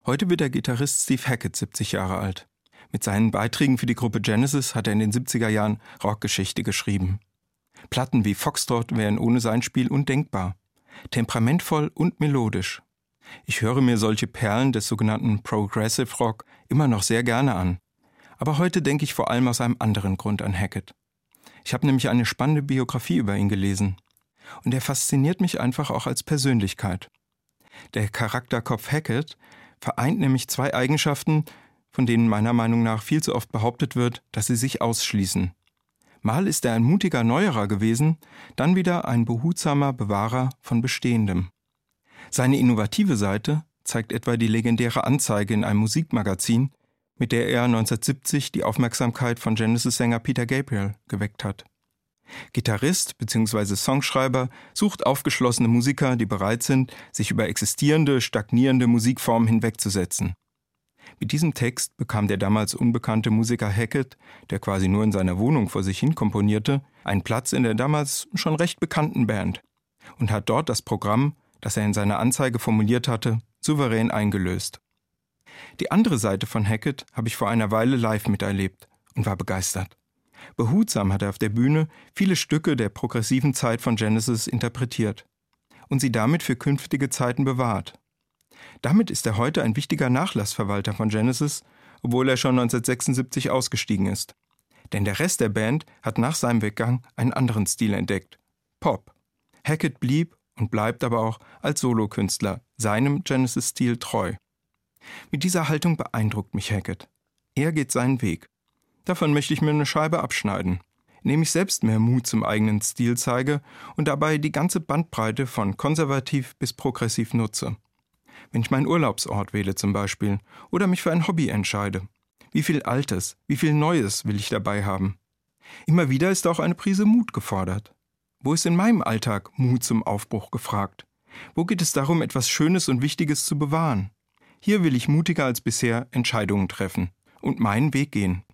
Heute wird der Gitarrist Steve Hackett 70 Jahre alt. Mit seinen Beiträgen für die Gruppe Genesis hat er in den 70er Jahren Rockgeschichte geschrieben. Platten wie Foxtrot wären ohne sein Spiel undenkbar. Temperamentvoll und melodisch. Ich höre mir solche Perlen des sogenannten Progressive Rock immer noch sehr gerne an. Aber heute denke ich vor allem aus einem anderen Grund an Hackett. Ich habe nämlich eine spannende Biografie über ihn gelesen. Und er fasziniert mich einfach auch als Persönlichkeit. Der Charakterkopf Hackett vereint nämlich zwei Eigenschaften, von denen meiner Meinung nach viel zu oft behauptet wird, dass sie sich ausschließen. Mal ist er ein mutiger Neuerer gewesen, dann wieder ein behutsamer Bewahrer von Bestehendem. Seine innovative Seite zeigt etwa die legendäre Anzeige in einem Musikmagazin, mit der er 1970 die Aufmerksamkeit von Genesis-Sänger Peter Gabriel geweckt hat. Gitarrist bzw. Songschreiber sucht aufgeschlossene Musiker, die bereit sind, sich über existierende, stagnierende Musikformen hinwegzusetzen. Mit diesem Text bekam der damals unbekannte Musiker Hackett, der quasi nur in seiner Wohnung vor sich hin komponierte, einen Platz in der damals schon recht bekannten Band und hat dort das Programm, das er in seiner Anzeige formuliert hatte, souverän eingelöst. Die andere Seite von Hackett habe ich vor einer Weile live miterlebt und war begeistert. Behutsam hat er auf der Bühne viele Stücke der progressiven Zeit von Genesis interpretiert und sie damit für künftige Zeiten bewahrt. Damit ist er heute ein wichtiger Nachlassverwalter von Genesis, obwohl er schon 1976 ausgestiegen ist. Denn der Rest der Band hat nach seinem Weggang einen anderen Stil entdeckt: Pop. Hackett blieb und bleibt aber auch als Solokünstler seinem Genesis-Stil treu. Mit dieser Haltung beeindruckt mich Hackett. Er geht seinen Weg. Davon möchte ich mir eine Scheibe abschneiden, indem ich selbst mehr Mut zum eigenen Stil zeige und dabei die ganze Bandbreite von konservativ bis progressiv nutze. Wenn ich meinen Urlaubsort wähle zum Beispiel oder mich für ein Hobby entscheide. Wie viel Altes, wie viel Neues will ich dabei haben? Immer wieder ist auch eine Prise Mut gefordert. Wo ist in meinem Alltag Mut zum Aufbruch gefragt? Wo geht es darum, etwas Schönes und Wichtiges zu bewahren? Hier will ich mutiger als bisher Entscheidungen treffen und meinen Weg gehen.